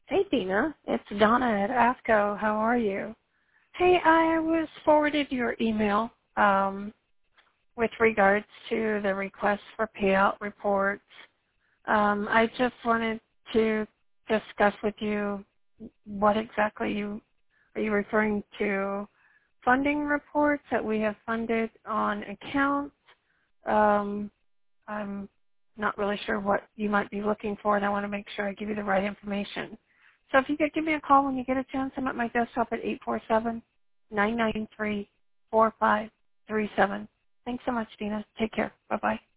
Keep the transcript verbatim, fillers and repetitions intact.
Hey, Dina. It's Donna at ASCO. How are you? Hey, I was forwarded your email um, with regards to the request for payout reports. Um, I just wanted to discuss with you what exactly you are you referring to funding reports that we have funded on accounts. Um, I'm not really sure what you might be looking for, and I want to make sure I give you the right information. So if you could give me a call when you get a chance, I'm at my desktop at eight four seven, nine nine three, four five three seven. Thanks so much, Dina. Take care. Bye-bye.